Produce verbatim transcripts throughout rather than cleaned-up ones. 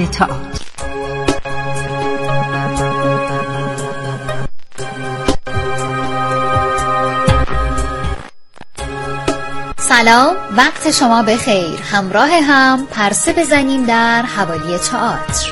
تئاتر. سلام، وقت شما بخیر. همراه هم پرسه بزنیم در حوالی تئاتر.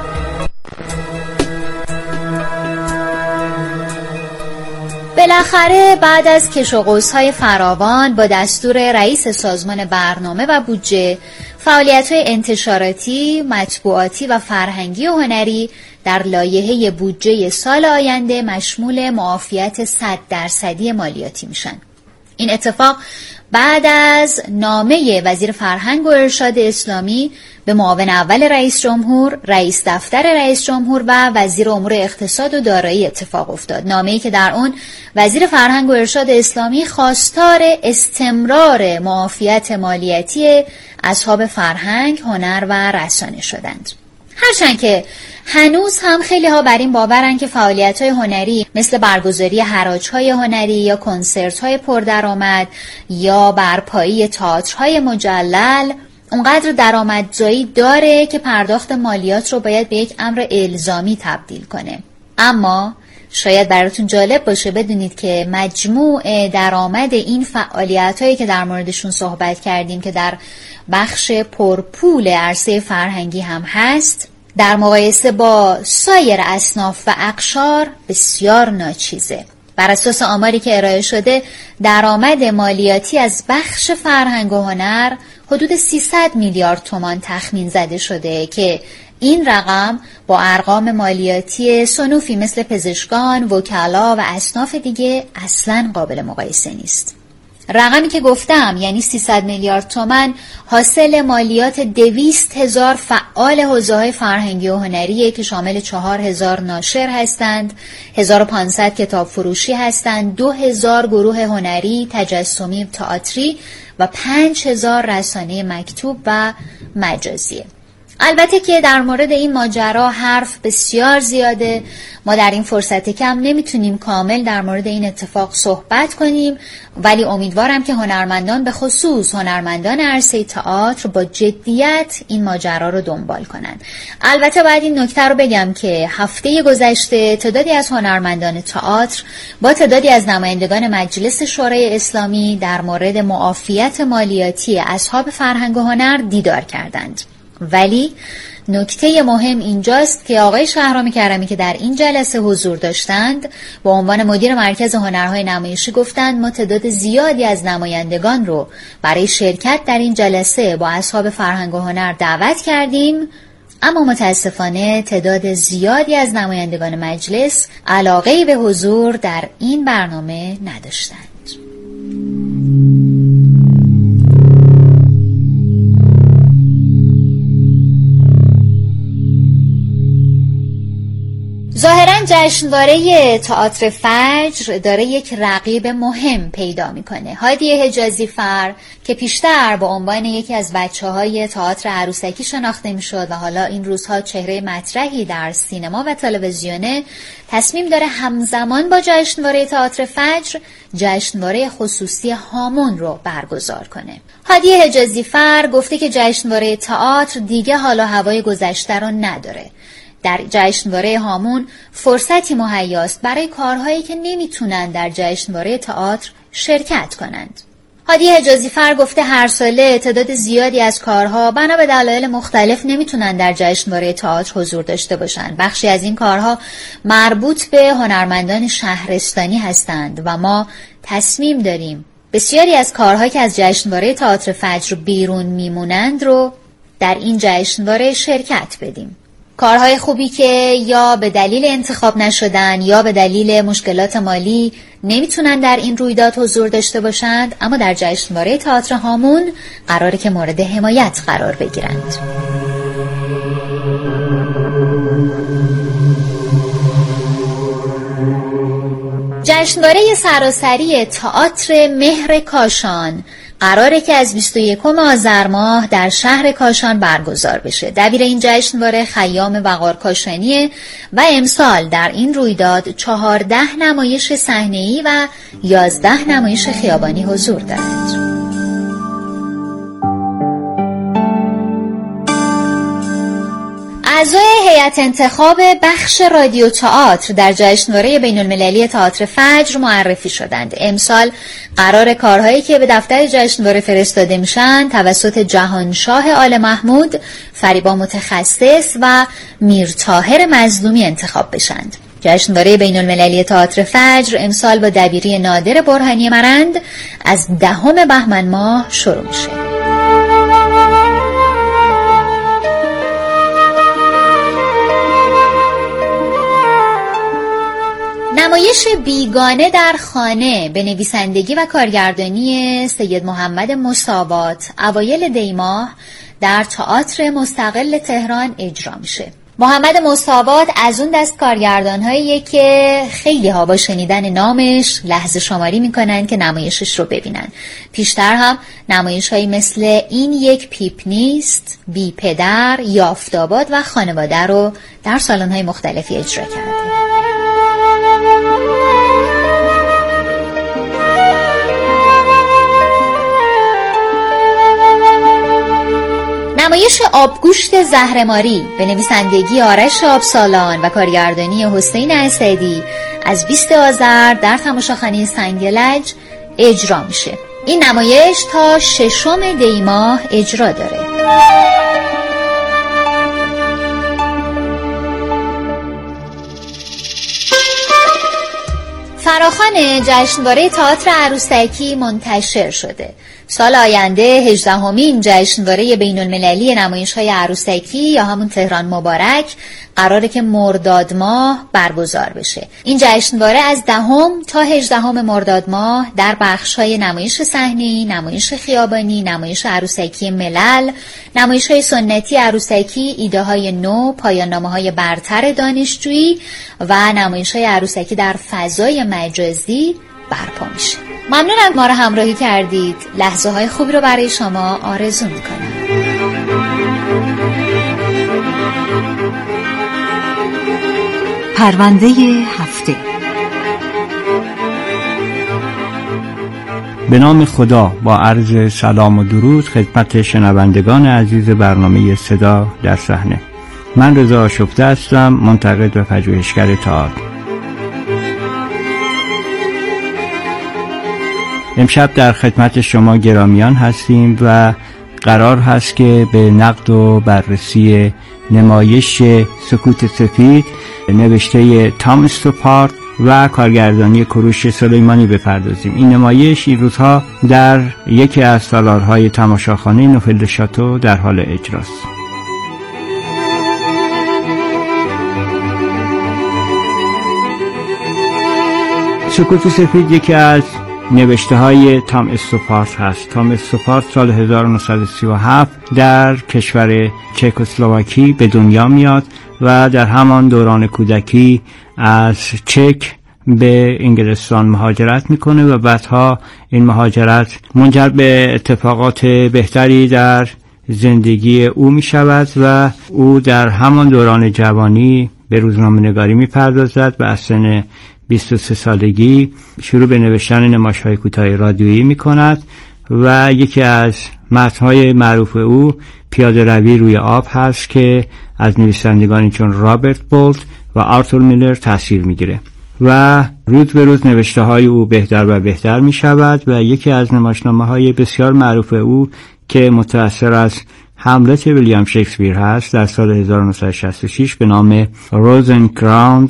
بالاخره بعد از کش و قوس‌های فراوان با دستور رئیس سازمان برنامه و بودجه، فعالیت‌های انتشاراتی، مطبوعاتی و فرهنگی و هنری در لایحه بودجه سال آینده مشمول معافیت صد درصدی مالیاتی میشن. این اتفاق بعد از نامه وزیر فرهنگ و ارشاد اسلامی به معاون اول رئیس جمهور، رئیس دفتر رئیس جمهور و وزیر امور اقتصاد و دارایی اتفاق افتاد. نامه‌ای که در اون وزیر فرهنگ و ارشاد اسلامی خواستار استمرار معافیت مالیاتی اصحاب فرهنگ، هنر و رسانه شدند. هرچند که هنوز هم خیلی ها بر این باورن که فعالیت‌های هنری مثل برگزاری حراج‌های هنری یا کنسرت‌های پردرآمد یا برپایی تئاترهای مجلل اونقدر درآمدزایی داره که پرداخت مالیات رو باید به یک امر الزامی تبدیل کنه. اما شاید براتون جالب باشه بدونید که مجموع درآمد این فعالیت‌هایی که در موردشون صحبت کردیم که در بخش پرپول عرصه فرهنگی هم هست، در مقایسه با سایر اصناف و اقشار بسیار ناچیزه. بر اساس آماری که ارائه شده، درآمد مالیاتی از بخش فرهنگ و هنر حدود سیصد میلیارد تومان تخمین زده شده که این رقم با ارقام مالیاتی صنوفی مثل پزشکان، وکلا و اصناف دیگه اصلاً قابل مقایسه نیست. رقمی که گفتم یعنی سیصد میلیارد تومان حاصل مالیات دویست هزار فعال حوزه‌های فرهنگی و هنریه که شامل چهار هزار ناشر هستند، هزار و پانصد کتاب فروشی هستند، دو هزار گروه هنری، تجسمی، تئاتری و پنج هزار رسانه مکتوب و مجازیه. البته که در مورد این ماجرا حرف بسیار زیاده. ما در این فرصت کم نمیتونیم کامل در مورد این اتفاق صحبت کنیم، ولی امیدوارم که هنرمندان به خصوص هنرمندان عرصه تئاتر با جدیت این ماجرا رو دنبال کنن. البته باید این نکته رو بگم که هفته گذشته تعدادی از هنرمندان تئاتر با تعدادی از نمایندگان مجلس شورای اسلامی در مورد معافیت مالیاتی اصحاب فرهنگ و هنر دیدار کردند. ولی نکته مهم اینجاست که آقای شهرام کرمی که در این جلسه حضور داشتند با عنوان مدیر مرکز هنرهای نمایشی گفتند ما تعداد زیادی از نمایندگان رو برای شرکت در این جلسه با اصحاب فرهنگ و هنر دعوت کردیم، اما متاسفانه تعداد زیادی از نمایندگان مجلس علاقه‌ای به حضور در این برنامه نداشتند. ظاهراً جشنواره تئاتر فجر داره یک رقیب مهم پیدا میکنه. هادی حجازی فر که پیشتر با عنوان یکی از بچه‌های تئاتر عروسکی شناخته میشد و حالا این روزها چهره مطرحی در سینما و تلویزیونه، تصمیم داره همزمان با جشنواره تئاتر فجر جشنواره خصوصی هامون رو برگزار کنه. هادی حجازی فر گفته که جشنواره تئاتر دیگه حالا هوای گذشته رو نداره. در جشنواره هامون فرصتی مهیاست برای کارهایی که نمیتونن در جشنواره تئاتر شرکت کنند. هادی حجازی فر گفته هر ساله تعداد زیادی از کارها بنا به دلایل مختلف نمیتونن در جشنواره تئاتر حضور داشته باشن. بخشی از این کارها مربوط به هنرمندان شهرستانی هستند و ما تصمیم داریم بسیاری از کارهایی که از جشنواره تئاتر فجر بیرون میمونند رو در این جشنواره شرکت بدیم. کارهای خوبی که یا به دلیل انتخاب نشدن یا به دلیل مشکلات مالی نمیتونن در این رویداد حضور داشته باشند، اما در جشنواره تئاتر هامون قراره که مورد حمایت قرار بگیرند. جشنواره سراسری تئاتر مهر کاشان قراره که از بیست و یکم آذر ماه در شهر کاشان برگزار بشه. دبیر این جشنواره خیام وقار کاشانیه و امسال در این رویداد چهارده نمایش صحنه‌ای و یازده نمایش خیابانی حضور دارد. اعضای هیئت انتخاب بخش رادیو تئاتر در جشنواره بین المللی تئاتر فجر معرفی شدند. امسال قرار کارهایی که به دفتر جشنواره فرستاده میشن توسط جهانشاه آل محمود، فریبا متخصص و میرطاهر مظلومی انتخاب بشند. جشنواره بین المللی تئاتر فجر امسال با دبیری نادر برهانی مرند از دهم بهمن ماه شروع میشه. نمایش بیگانه در خانه به نویسندگی و کارگردانی سید محمد مساوات اوایل دی ماه در تئاتر مستقل تهران اجرا میشه. محمد مساوات از اون دست کارگردان‌هاییه که خیلی ها با شنیدن نامش لحظه شماری میکنن که نمایشش رو ببینن. پیشتر هم نمایش‌هایی مثل این یک پیپ نیست، بی پدر، یافت‌آباد و خانواده رو در سالن‌های مختلفی اجرا کرده. نمایش آبگوشت زهرماری به نویسندگی آرش آبسالان و کارگردانی حسین اسدی از بیست آذر در تماشاخانه سنگلج اجرا میشه. این نمایش تا ششم دی ماه اجرا داره. فراخوان جشنواره تئاتر عروسکی منتشر شده. سال آینده هجدهمین جشنواره بین المللی نمایش‌های عروسکی یا همون تهران مبارک قراره که مرداد ماه برگزار بشه. این جشنواره از دهم تا هجدهم مرداد ماه در بخش‌های نمایش صحنه‌ای، نمایش خیابانی، نمایش عروسکی ملل، نمایش‌های سنتی عروسکی، ایده‌های نو، پایان‌نامه‌های برتر دانشجویی و نمایش‌های عروسکی در فضای مجازی برپا میشه. ممنونم ما رو همراهی کردید. لحظه های خوبی رو برای شما آرزو میکنم. پرونده هفته. به نام خدا، با عرض سلام و درود خدمت شنوندگان عزیز برنامه صدا در صحنه. من رضا آشفته هستم، منتقد و پژوهشگر تئاتر. امشب در خدمت شما گرامیان هستیم و قرار هست که به نقد و بررسی نمایش سکوت سفید نوشته تام استوپارت و کارگردانی کوروش سلیمانی بپردازیم. این نمایش این روزها در یکی از سالارهای تماشاخانه نوفل شاتو در حال اجراست. سکوت سفید یکی از نوشته های تام استوپارت هست. تام استوپارت سال هزار و نهصد و سی و هفت در کشور چکسلواکی به دنیا میاد و در همان دوران کودکی از چک به انگلستان مهاجرت میکنه و بعدها این مهاجرت منجر به اتفاقات بهتری در زندگی او میشود و او در همان دوران جوانی به روزنامه‌نگاری میپردازد و از سن بیست و سه سالگی شروع به نوشتن نمایش‌های کوتاه رادیویی می‌کند و یکی از متن‌های معروف او پیاده روی روی آب هست که از نویسندگانی چون رابرت بولت و آرتور میلر تأثیر می‌گیره و روز به روز نوشته‌های او بهتر و بهتر می‌شود و یکی از نمایشنامه‌های بسیار معروف او که متأثر از هملت ویلیام شکسپیر هست در سال هزار و نهصد و شصت و شش به نام روزنکرانز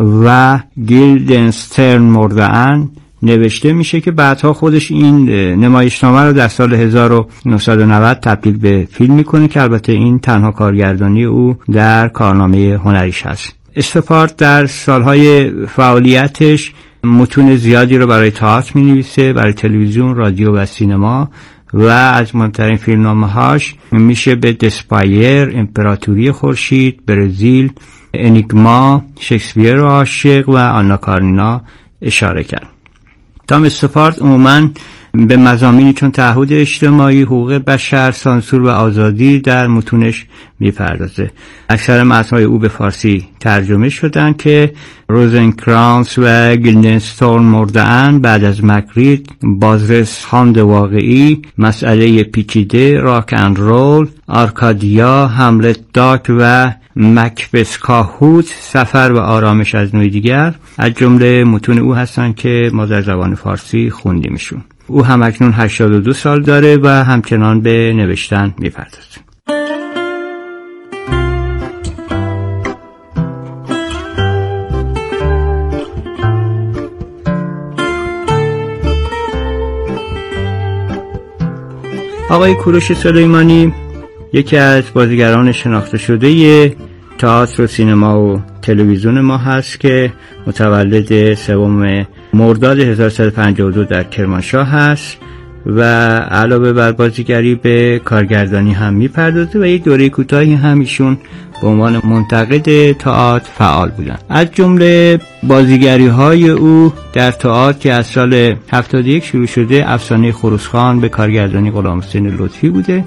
و گیلدنسترن مرده‌اند نوشته میشه که بعدها خودش این نمایشنامه رو در سال هزار و نهصد و نود تبدیل به فیلم میکنه که البته این تنها کارگردانی او در کارنامه هنریش هست. استوپارت در سالهای فعالیتش متون زیادی رو برای تئاتر مینویسه، برای تلویزیون، رادیو و سینما و از مهمترین فیلمنامه‌هاش میشه به دسپایر، امپراتوری خورشید، برزیل، انیگما، شکسپیر و عاشق و آنا کارنینا اشاره کرد. تام استوپارت عموماً به مضامینی چون تعهد اجتماعی، حقوق بشر، سانسور و آزادی در متونش میپردازه. اکثر متن‌های او به فارسی ترجمه شدن که روزنکرانز و گیلدنسترن مرده‌اند، بعد از مکریت، بازرس خواند واقعی، مسئله پیچیده، راک اند رول، آرکادیا، هملت داک و مکبث کاهوت، سفر و آرامش از نوع دیگر از جمله متون او هستند که ما در زبان فارسی خوندیمشون. او هم اکنون هشتاد و دو سال داره و همچنان به نوشتن می‌پردازه. آقای کوروش سلیمانی یکی از بازیگران شناخته شده تئاتر و سینما و تلویزیون ما هست که متولد سوم مرداد هزار و سیصد و پنجاه و دو در کرمانشاه هست و علاوه بر بازیگری به کارگردانی هم میپردازه و یک دوره کوتاهی هم ایشون به عنوان منتقد تئاتر فعال بودن. از جمله بازیگری های او در تئاتر که از سال هفتاد و یک شروع شده افسانه خروسخان به کارگردانی غلامحسین لطفی بوده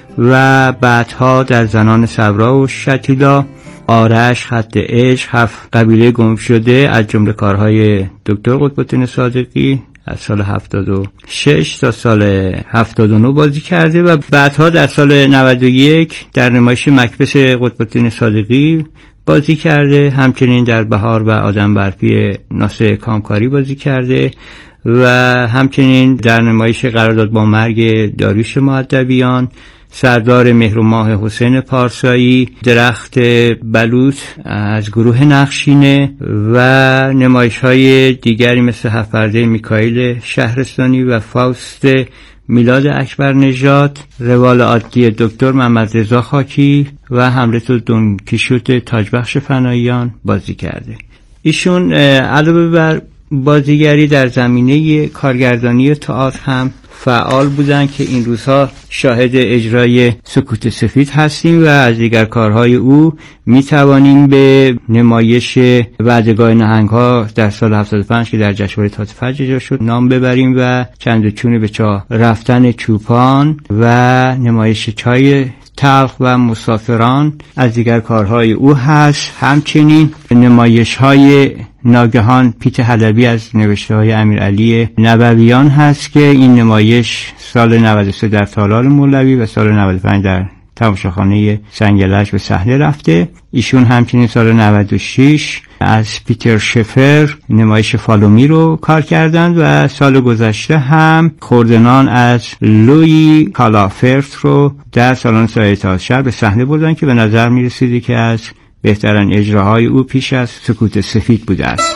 و بعدها در زنان صبرا و شتیلا، آرش، خط عشق، هفت قبیله گم شده از جمله کارهای دکتر قطب‌الدین صادقی از سال هفتاد و شش تا سال هفتاد و نه بازی کرده و بعدها در سال نود و یک در نمایش مکبث قطب‌الدین صادقی بازی کرده. همچنین در بهار و آدم برفی ناصر کامکاری بازی کرده و همچنین در نمایش قرارداد با مرگ داریوش مؤدبیان، سردار مهر و ماه حسین پارسایی، درخت بلوط از گروه نقشینه و نمایش های دیگری مثل هفت پرده میکائیل شهرستانی و فاوست میلاد اکبر نژاد، روال عادی دکتر محمد رضا خاکی و هملت و دون کیشوت تاجبخش فناییان بازی کرده. ایشون علاوه بر بازیگری در زمینه کارگردانی تئاتر هم فعال بودن که این روزها شاهد اجرای سکوت سفید هستیم و از دیگر کارهای او می توانیم به نمایش وعدهگاه نهنگ‌ها در سال هفتاد و پنج که در جشنواره تئاتر فجر اجرا شد نام ببریم و چند چون به چاه رفتن چوپان و نمایش چای تلخ و مسافران از دیگر کارهای او هست. همچنین نمایش های ناگهان پیت حلبی از نوشته های امیرعلی نبویان هست که این نمایش سال نود و سه در تالار مولوی و سال نود و پنج در تماشاخانه سنگلج به صحنه رفته. ایشون همچنین سال نود و شش از پیتر شفر نمایش فالومی رو کار کردند و سال گذشته هم خوردنان از لویی کالافرت رو در سالن سایه تئاتر شهر به صحنه بردن که به نظر می رسیده که از بهترین اجراهای او پیش از سکوت سفید بوده است.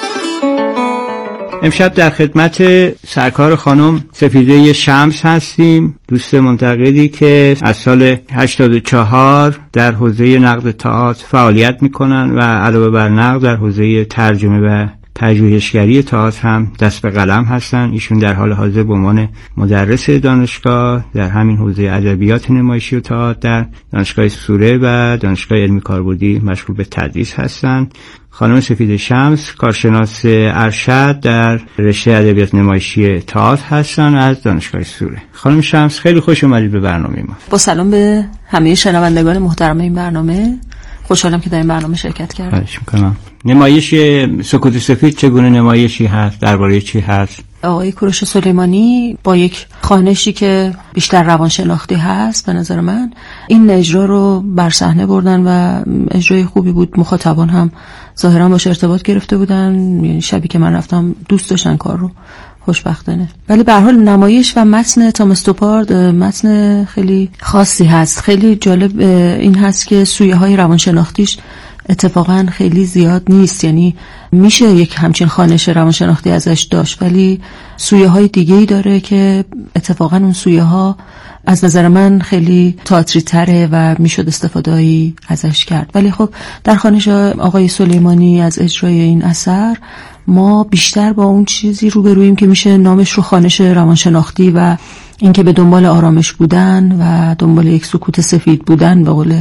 امشب در خدمت سرکار خانم سفیده شمس هستیم، دوست منتقدی که از سال هشتاد و چهار در حوزه نقد تئاتر فعالیت میکنن و علاوه بر نقد در حوزه ترجمه و پژوهشگری تئاتر هم دست به قلم هستن. ایشون در حال حاضر به عنوان مدرس دانشگاه در همین حوزه ادبیات نمایشی و تئاتر در دانشگاه سوره و دانشگاه علمی کاربردی مشغول به تدریس هستند. خانم سفیده شمس کارشناس ارشد در رشته ادبیات نمایشی تئاتر هستن از دانشگاه سوره. خانم شمس خیلی خوش اومدید به برنامه ما. با سلام به همه شنوندگان محترم این برنامه، خوشحالم که در این برنامه شرکت کردم. خواهش می‌کنم. نمایش سکوت سفید چگونه نمایشی هست؟ درباره چی هست؟ آقای کوروش سلیمانی با یک خوانشی که بیشتر روانشناختی هست به نظر من این اجرا رو بر صحنه بردن و اجرای خوبی بود. مخاطبان هم ظاهرا باش ارتباط گرفته بودن، یعنی شبی که من رفتم دوست داشتن کار رو، خوشبختانه. ولی به هر حال نمایش و متن تام استوپارد متن خیلی خاصی هست. خیلی جالب این هست که سویه های روانشناختیش اتفاقا خیلی زیاد نیست، یعنی میشه یک همچین خوانش روانشناختی ازش داشت ولی سویه های دیگه‌ای داره که اتفاقا اون سویه ها از نظر من خیلی تئاتری تره و میشد استفاده‌ای ازش کرد. ولی خب در خوانش آقای سلیمانی از اجرای این اثر ما بیشتر با اون چیزی روبرویم که میشه نامش رو خوانش روانشناختی و اینکه به دنبال آرامش بودن و دنبال یک سکوت سفید بودن به قول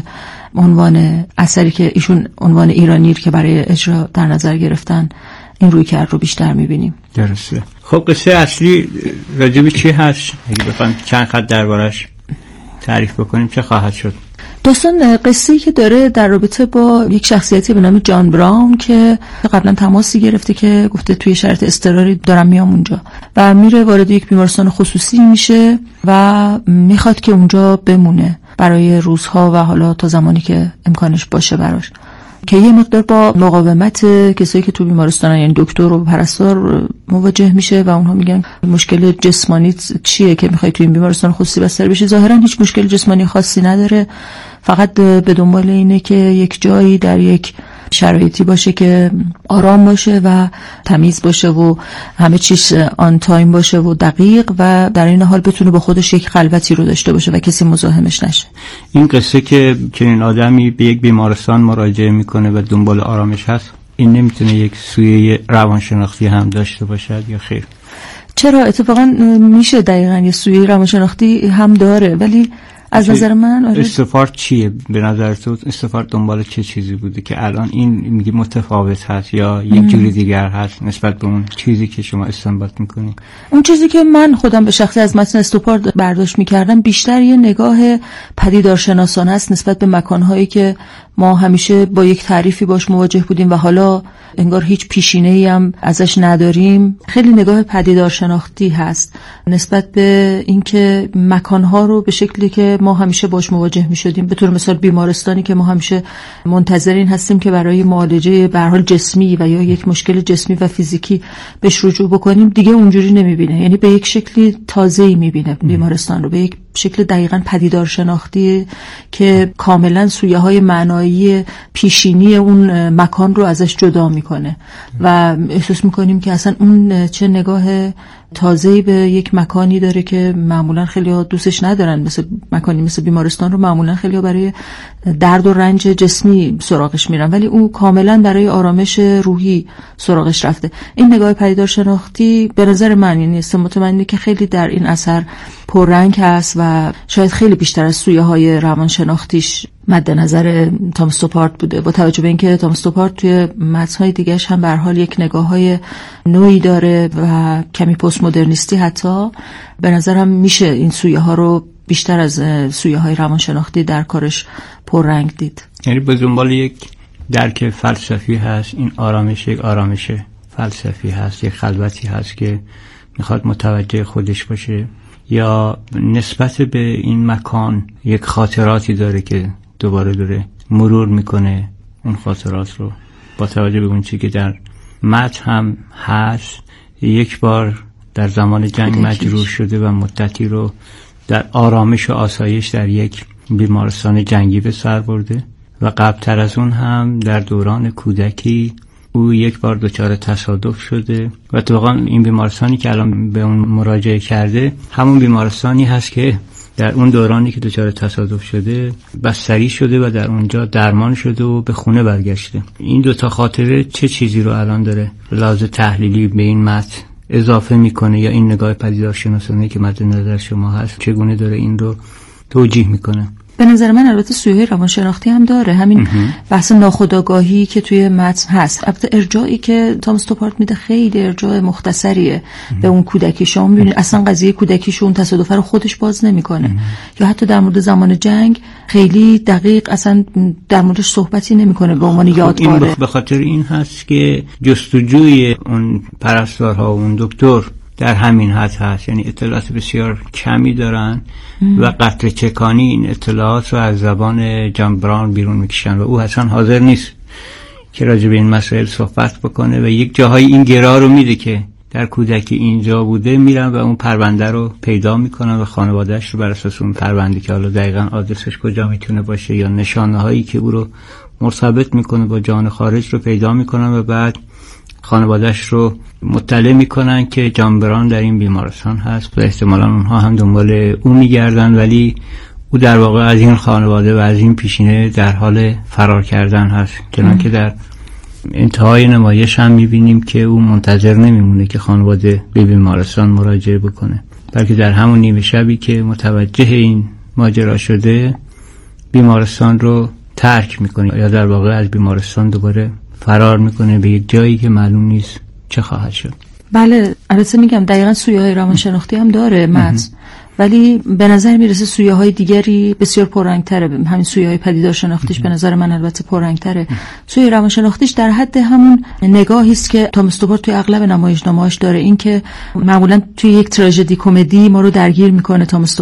عنوان اثری که ایشون عنوان ایرانی که برای اجرا در نظر گرفتن این روی کرد رو بیشتر میبینیم. درسته. خب قصه اصلی راجب چی هست؟ اگه بخوایم چند خط دربارش تعریف بکنیم چه خواهد شد؟ داستان قصه‌ای که داره در رابطه با یک شخصیتی به نام جان براون که قبلا تماسی گرفته که گفته توی شرایط اضطراری دارم میام اونجا و میره وارد یک بیمارستان خصوصی میشه و میخواد که اونجا بمونه برای روزها و حالا تا زمانی که امکانش باشه براش، که یه مقدار با مقاومت کسایی که تو بیمارستانن، یعنی دکتر و پرستار مواجه میشه و اونها میگن مشکل جسمانی چیه که میخوای تو این بیمارستان خصوصی بستر بشی. ظاهرا هیچ مشکل جسمانی خاصی نداره، فقط به دنبال اینه که یک جایی در یک شرایطی باشه که آرام باشه و تمیز باشه و همه چیز آن تایم باشه و دقیق و در این حال بتونه با خودش یک خلوتی رو داشته باشه و کسی مزاحمش نشه. این قصه که چنین آدمی به یک بیمارستان مراجعه میکنه و دنبال آرامش هست، این نمیتونه یک سویه روانشناختی هم داشته باشد یا خیر؟ چرا؟ اتفاقا میشه دقیقاً یه سویه روانشناختی هم داره، ولی از نظر من آره. استفارد چیه به نظر تو؟ استفارد دنبال چه چیزی بوده که الان این میگه متفاوت هست یا یک جوری دیگر هست نسبت به اون چیزی که شما استنباط میکنید؟ اون چیزی که من خودم به شخصی از متن استفارد برداشت میکردم بیشتر یه نگاه پدیدارشناسانه است نسبت به مکانهایی که ما همیشه با یک تعریفی باش مواجه بودیم و حالا انگار هیچ پیشینه‌ای هم ازش نداریم. خیلی نگاه پدیدارشناختی هست نسبت به اینکه مکانها رو به شکلی که ما همیشه باش مواجه می‌شدیم، به طور مثال بیمارستانی که ما همیشه منتظر این هستیم که برای معالجه به هر حال جسمی و یا یک مشکل جسمی و فیزیکی بهش رجوع بکنیم، دیگه اونجوری نمی‌بینه، یعنی به یک شکلی تازه‌ای می‌بینه بیمارستان رو، به یک شکل دقیقاً پدیدارشناختی که کاملاً سویه‌های معنایی پیشینی اون مکان رو ازش جدا میکنه و احساس میکنیم که اصلا اون چه نگاه تازه‌ای به یک مکانی داره که معمولاً خیلی‌ها دوستش ندارن، مثل مکانی مثل بیمارستان رو معمولاً خیلی‌ها برای درد و رنج جسمی سراغش میرن، ولی او کاملاً برای آرامش روحی سراغش رفته. این نگاه پدیدارشناختی به نظر من، یعنی است مطمئنه که خیلی در این اثر پررنگ هست و شاید خیلی بیشتر از سویه‌های روانشناختیش مد نظر تام استوپارت بوده، با توجه به اینکه تام استوپارت توی متن‌های دیگه‌اش هم به هر حال یک نگاه‌های نوعی داره و کمی پست مدرنیستی، حتی به نظرم میشه این سویه‌ها رو بیشتر از سویه‌های روانشناختی در کارش پررنگ دید. یعنی به دنبال یک درک فلسفی هست، این آرامش یک آرامش فلسفی هست، یک خلوتی هست که میخواد متوجه خودش باشه، یا نسبت به این مکان یک خاطراتی داره که دوباره داره مرور میکنه اون خاطرات رو، با توجه به اون چیزی که در متن هم هست. یک بار در زمان جنگ مجروح شده و مدتی رو در آرامش و آسایش در یک بیمارستان جنگی به سر برده و قبلتر از اون هم در دوران کودکی او یک بار دچار تصادف شده و اتفاقا این بیمارستانی که الان به اون مراجعه کرده همون بیمارستانی هست که در اون دورانی که دچار تصادف شده بستری شده و در اونجا درمان شده و به خونه برگشته. این دوتا خاطره چه چیزی رو الان داره لازم تحلیلی به این متن اضافه میکنه، یا این نگاه پدیدارشناسانه که مد نظر شما هست چگونه داره این رو توجیه میکنه؟ به نظر من البته سویه روانشناختی هم داره، همین بحث ناخودآگاهی که توی متن هست. البته ارجاعی که تام استوپارت میده خیلی ارجاع مختصریه به اون کودکی. شما میبینید اصلا قضیه کودکیشو اون تصادف رو خودش باز نمیکنه، یا حتی در مورد زمان جنگ خیلی دقیق اصلا در موردش صحبتی نمیکنه به عنوان یادگاره. این به خاطر این هست که جستجوی اون پرستارها و اون دکتر در همین حد هست، یعنی اطلاعات بسیار کمی دارن ام. و قطره چکانی این اطلاعات رو از زبان جان براون بیرون میکشن و او اصلا حاضر نیست که راجع به این مسائل صحبت بکنه و یک جاهای این گرا رو میده که در کودکی اینجا بوده، میرن و اون پرونده رو پیدا میکنن و خانواده‌اش رو بر اساس اون پرونده که حالا دقیقاً آدرسش کجا میتونه باشه یا نشانه هایی که او رو مرتبط میکنه با جهان خارج رو پیدا میکنن و بعد خانواده‌اش رو مطلع میکنن که جان بران در این بیمارستان هست و احتمالاً اونها هم دنبال او میگردن، ولی او در واقع از این خانواده و از این پیشینه در حال فرار کردن هست. چنانکه در انتهای نمایش هم میبینیم که او منتظر نمیمونه که خانواده به بیمارستان مراجعه بکنه، بلکه در همون نیمه شبی که متوجه این ماجرا شده بیمارستان رو ترک میکنه، یا در واقع از بیمارستان دوباره فرار میکنه به یک جایی که معلوم نیست چه خواهد شد. بله البته میگم دقیقاً سویه‌های روانشناختی هم داره متن، ولی به نظر میرسه سویه‌های دیگری بسیار پررنگ‌تره. همین سویه‌های پدیدارشناختیش به نظر من البته پررنگ‌تره. سویه روانشناختیش در حد همون نگاهی است که تام استوپارت توی اغلب نمایشنامه‌هاش داره، این که معمولاً توی یک تراژدی کمدی ما رو درگیر میکنه تام استوپارت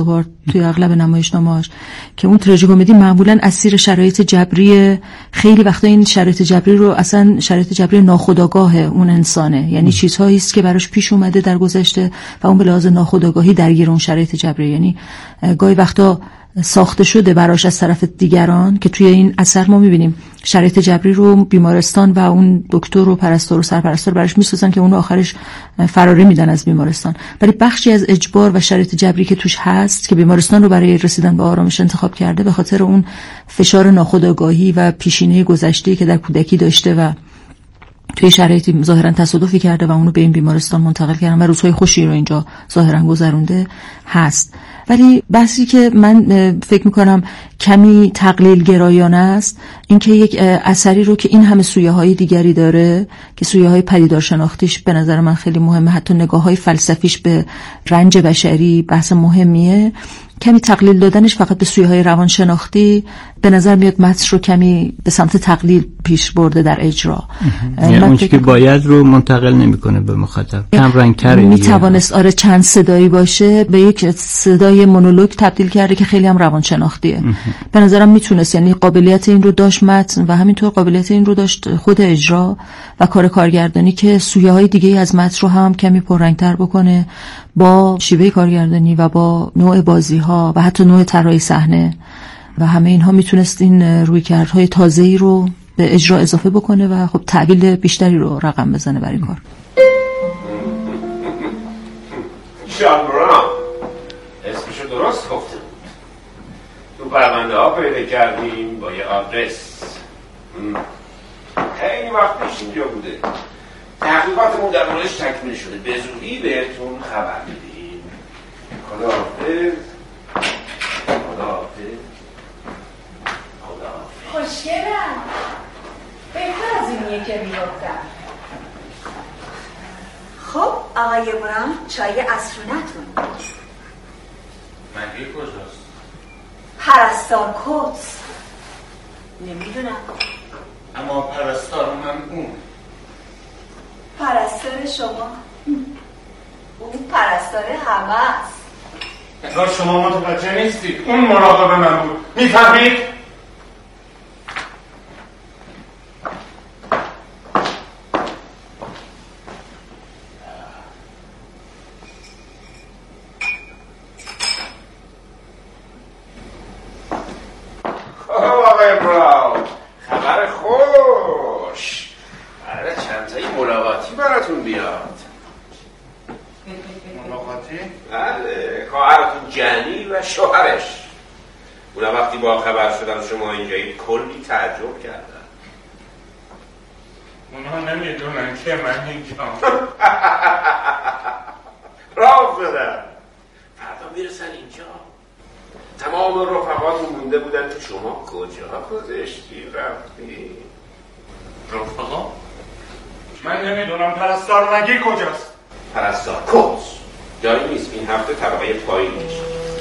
توی اغلب نمایشنامه‌هاش که اون تراژیکمدی معمولاً اسیر شرایط جبری، خیلی وقتا این شرایط جبری رو اصلا شرایط جبری ناخودآگاه اون انسانه، یعنی چیزهایی است که براش پیش اومده در گذشته و اون به لحاظ ناخودآگاهی درگیر اون شرایط جبری، یعنی گاهی وقتا ساخته شده براش از طرف دیگران، که توی این اثر ما می‌بینیم شرایط جبری رو بیمارستان و اون دکتر و پرستار و سرپرستار براش می‌سازن که اون آخرش فراری میدن از بیمارستان، ولی بخشی از اجبار و شرایط جبری که توش هست که بیمارستان رو برای رسیدن به آرامش انتخاب کرده به خاطر اون فشار ناخودآگاهی و پیشینه گذشته‌ای که در کودکی داشته و توی شرایطی ظاهرا تصادفی کرده و اونو به این بیمارستان منتقل کردن و روزهای خوشی رو اینجا ظاهرا گذرونده هست. ولی بحثی که من فکر میکنم کمی تقلیل گرایانه است این که یک اثری رو که این همه سویه های دیگری داره که سویه های پدیدار شناختیش به نظر من خیلی مهمه، حتی نگاه های فلسفیش به رنج بشری بحث مهمیه، کمی تقلیل دادنش فقط به سویه های روانشناختی به نظر میاد متن رو کمی به سمت تقلیل پیش برده در اجرا. یعنی اون چیزی که باید رو منتقل نمیکنه به مخاطب، کم رنگ‌تره. میتوانست آره چند صدایی باشه به یک صدای مونولوگ تبدیل کرده که خیلی هم روانشناختیه. به نظرم میتونست، یعنی قابلیت این رو داشت متن و همینطور قابلیت این رو داشت خود اجرا و کار کارگردانی که سویه های دیگه از متن رو هم کمی پررنگ‌تر بکنه با شیوه کارگردانی و با نوع بازی‌ها و حتی نوع طراحی صحنه و همه اینها میتونست این رویکردهای تازه‌ای رو به اجرا اضافه بکنه و خب تعبیل بیشتری رو رقم بزنه برای کار. شان براون اسمشو درست گفته بود. تو پرونده ها پیدا کردیم با یه آدرس. خیلی وقت پیش اینجا بوده. تحقیقاتمون در موردش تکمیل شده. به زودی بهتون خبر میدیم. خداحافظ. خداحافظ. خوشگلم. بهتر از اینیه که میگفتم. خب آقای براون چای عصرونتون. مگه کجاست؟ پرستار کوتس. نمیدونم. اما پرستار من اون. پرستار شما؟ اون پرستار همه است. انگار شما متوجه نیستید. اون مراقب من بود. میفهمید؟ خبر خوش. آره چند تایی ملاقاتی براتون بیاد. ملاقاتی؟ بله خواهرتون جنی و شوهرش. اونا وقتی با خبر شدن شما اینجایید کلی تعجب کردن. اونا نمیدونن که من اینجام. راه بدن فردا میرسن اینجا. تمام رفقاتون مونده بودن که شما کجا گذشتی رفتی؟ رفقا؟ من نمیدونم پرستار مگی کجاست؟ پرستار کوز جایی نیست، این هفته طبقه پایینش.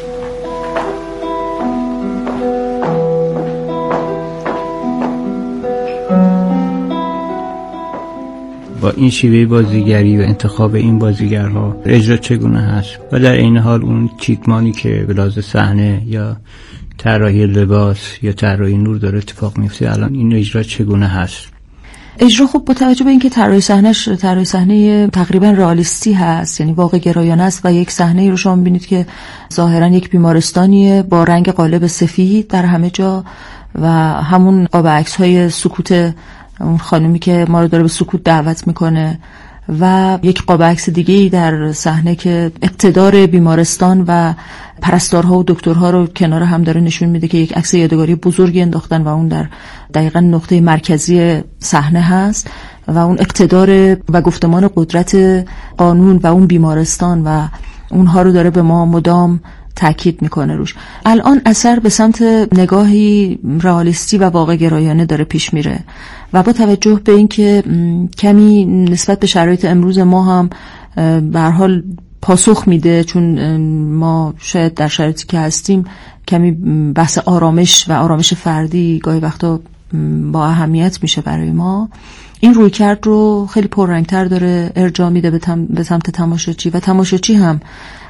با این شیوه بازیگری و انتخاب این بازیگرها اجرا چگونه هست و در این حال اون چیتمانی که به لحاظ صحنه یا طراحی لباس یا طراحی نور داره اتفاق میفته، الان این اجرا چگونه هست؟ اجرا خب با توجه به اینکه طراحی صحنه‌اش طراحی صحنه تقریبا رئالیستی هست، یعنی واقع گرایانه است و یک صحنه رو شما می‌بینید که ظاهرا یک بیمارستانیه با رنگ قالب سفید در همه جا و همون قاب عکس‌های سکوت اون خانومی که ما رو داره به سکوت دعوت میکنه و یک قاب عکس دیگه‌ای در صحنه که اقتدار بیمارستان و پرستارها و دکترها رو کنار هم داره نشون میده که یک عکس یادگاری بزرگی انداختن و اون در دقیقاً نقطه مرکزی صحنه هست و اون اقتدار و گفتمان قدرت قانون و اون بیمارستان و اونها رو داره به ما مدام تاکید میکنه روش. الان اثر به سمت نگاهی رئالیستی و واقع گرایانه داره پیش میره و با توجه به اینکه کمی نسبت به شرایط امروز ما هم به هر حال پاسخ میده، چون ما شاید در شرایطی که هستیم کمی بحث آرامش و آرامش فردی گاهی وقتا با اهمیت میشه برای ما، این رویکرد رو خیلی پررنگتر داره ارجاع میده به, تم، به سمت تماشاچی و تماشاچی هم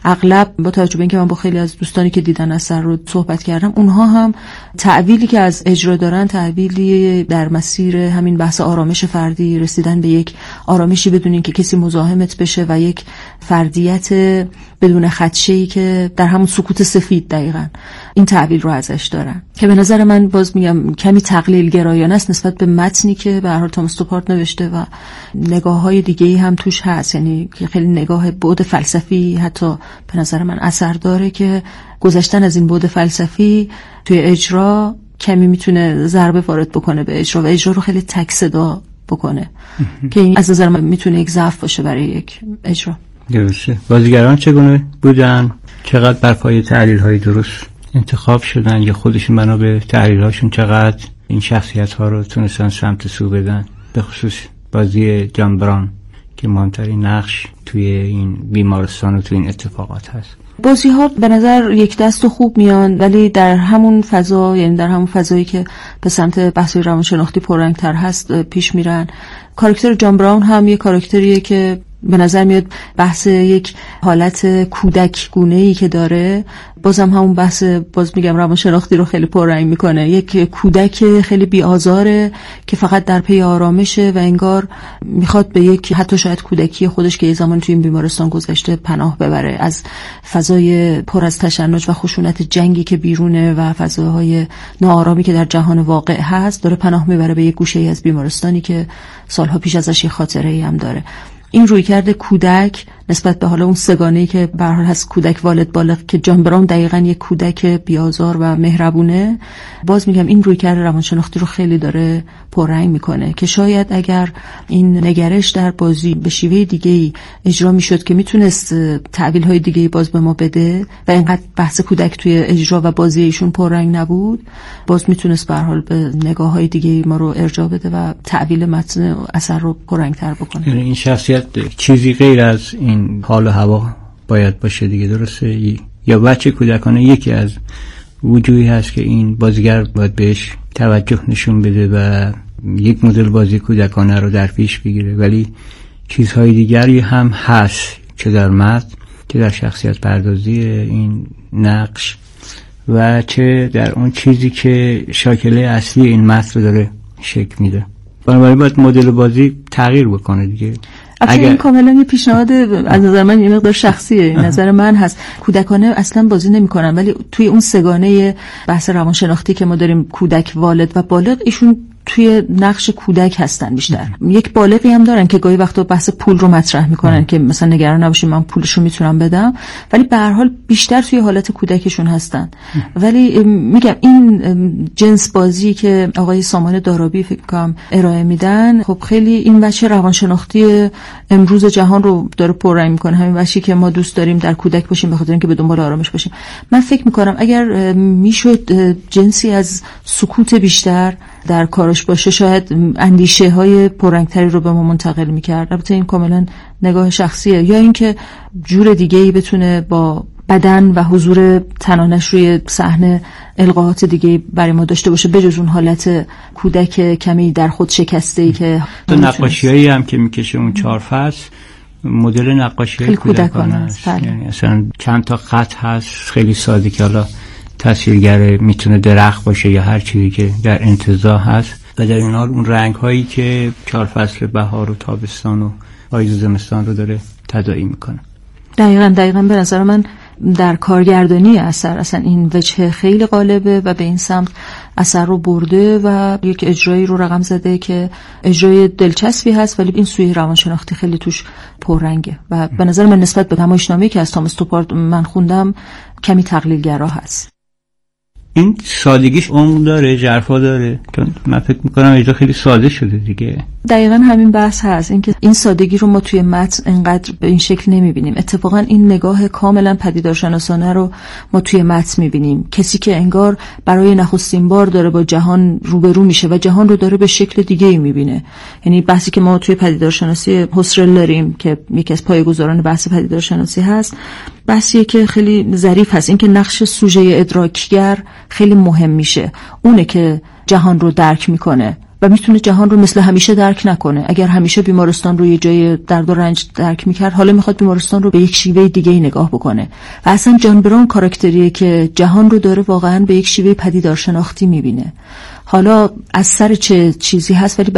اغلب با توجه به اینکه من با خیلی از دوستانی که دیدن اثر رو صحبت کردم، اونها هم تعبیری که از اجرا دارن تعبیری در مسیر همین بحث آرامش فردی، رسیدن به یک آرامشی بدون اینکه کسی مزاحمت بشه و یک فردیت بدون خدشه‌ای که در همون سکوت سفید دقیقاً این تعبیر رو ازش دارن، که به نظر من باز میگم کمی تقلیل گرایانه است نسبت به متنی که به هر حال توماس استوپارت نوشته و نگاه‌های دیگه‌ای هم توش هست، یعنی خیلی نگاه بعد فلسفی حتی به نظر من اثر داره که گذشتن از این بعد فلسفی توی اجرا کمی میتونه ضربه وارد بکنه به اجرا و اجرا رو خیلی تک صدا بکنه که این از نظر من میتونه یک ضعف باشه برای یک اجرا. درسته. بازیگران چگونه بودن؟ چقدر بر پایه تحلیل‌های درست انتخاب شدن یا خودشون بنا به تحلیل‌هاشون چقدر این شخصیت‌ها رو تونستن سمت سو بدن؟ به خصوص بازی جان براون که مهمترین نقش توی این بیمارستان و توی این اتفاقات هست. بازی ها به نظر یک دست و خوب میان، ولی در همون فضا، یعنی در همون فضایی که به سمت بحث روانشناختی پررنگ‌تر هست پیش میرن. کاراکتر جان براون هم یک کاراکتریه که به نظر میاد بحث یک حالت کودک گونه‌ای که داره، بازم همون بحث باز میگم روانشناختی رو خیلی پررنگ میکنه. یک کودک خیلی بی‌آزاره که فقط در پی آرامشه و انگار میخواد به یک حتی شاید کودکی خودش که یه زمان توی این بیمارستان گذشته پناه ببره، از فضای پر از تشنج و خشونت جنگی که بیرونه و فضاهای ناآرامی که در جهان واقع هست، داره پناه میبره به یک گوشه‌ای از بیمارستانی که سالها پیش ازش یه خاطره‌ای هم داره. این رویکرد کودک نسبت به حالا اون سگانه‌ای که به هر حال هست، کودک والد بالغ، که جان براون دقیقاً یک کودک بی‌آزار و مهربونه، باز میگم این رویکرد روانشناختی رو خیلی داره پررنگ میکنه که شاید اگر این نگرش در بازی به شیوه دیگه‌ای اجرا میشد که میتونست تعبیرهای دیگه‌ای باز به ما بده و اینقدر بحث کودک توی اجرا و بازی ایشون پررنگ نبود، باز میتونست به هر حال به نگاه‌های دیگه‌ای ما رو ارجاع بده و تعبیر متن اثر رو پررنگ‌تر بکنه. یعنی این شخصیت چیزی غیر از این حال و هوا باید باشه دیگه، درسته؟ یا بچه کودکانه یکی از وجوهی هست که این بازیگر باید بهش توجه نشون بده و یک مدل بازی کودکانه رو در پیش بگیره، ولی چیزهای دیگری هم هست چه در متن، چه در شخصیت پردازی این نقش و چه در اون چیزی که شاکله اصلی این متن رو داره شکل میده. بنابراین باید مدل بازی تغییر بکنه دیگه. اگه این کاملا یه پیشنهاد از نظر من یه مقدار شخصیه، نظر من هست، کودکانه اصلا بازی نمی‌کنن، ولی توی اون سگانه بحث روانشناختی که ما داریم، کودک والد و بالغ، ایشون توی نقش کودک هستن بیشتر. یک بالغی هم دارن که گاهی وقتا بحث پول رو مطرح میکنن که مثلا نگران نباشید من پولشو میتونم بدم، ولی به هر حال بیشتر توی حالت کودکشون هستن. ولی میگم این جنس بازی که آقای سامان دارابی فکر کنم ارائه میدن، خب خیلی این بچه روانشناختی امروز جهان رو داره پررنگ میکنه، همین بچه‌ای که ما دوست داریم در کودک باشیم به خاطر اینکه به دنبال آرامش باشیم. من فکر میکنم اگر میشد جنسی از سکوت بیشتر در کارش باشه، شاید اندیشه های پررنگتری رو به ما منتقل میکرد. البته این کاملا نگاه شخصیه، یا اینکه جور دیگه‌ای بتونه با بدن و حضور تنانش روی صحنه القاءات دیگه‌ای برای ما داشته باشه بجز اون حالت کودک کمی در خود شکسته‌ای که نقاشیایی هم که میکشه اون چهار فصل مدل نقاشی کودکانه است. یعنی اصلا چند تا خط هست خیلی ساده که حالا تصویرگر میتونه درخت باشه یا هر چیزی که در انتزاع هست و در این حال اون رنگ هایی که چهار فصل بهار و تابستان و پاییز و زمستان رو داره تداعی میکنه. دقیقاً دقیقاً به نظر من در کارگردانی اثر اصلا این وجه خیلی غالبه و به این سمت اثر رو برده و یک اجرایی رو رقم زده که اجرای دلچسبی هست، ولی این سوی روانشناختی خیلی توش پررنگه و به نظر من نسبت به نمایشنامه‌ای که از توماس استوپارت من خوندم کمی تقلیل‌گرا هست. این سادگیش عمق داره، ژرفا داره، چون من فکر میکنم اجرا خیلی ساده شده دیگه. دقیقاً همین بحث هست، اینکه این سادگی رو ما توی متن انقدر به این شکل نمیبینیم. اتفاقاً این نگاه کاملا پدیدارشناسانه رو ما توی متن میبینیم، کسی که انگار برای نخستین بار داره با جهان روبرو میشه و جهان رو داره به شکل دیگه‌ای میبینه. یعنی بحثی که ما توی پدیدارشناسی هوسرل داریم که یکی از پایه‌گذاران بحث پدیدارشناسی هست، بحثیه که خیلی ظریف هست، اینکه نقش سوژه ادراکگر خیلی مهم میشه، اونه که جهان رو درک میکنه و میتونه جهان رو مثل همیشه درک نکنه. اگر همیشه بیمارستان رو یه جای درد و رنج درک میکرد، حالا میخواد بیمارستان رو به یک شیوه دیگه نگاه بکنه. و اصلا جان براون کاراکتریه که جهان رو داره واقعا به یک شیوه پدیدار شناختی میبینه. حالا از سر چه چیزی هست، ولی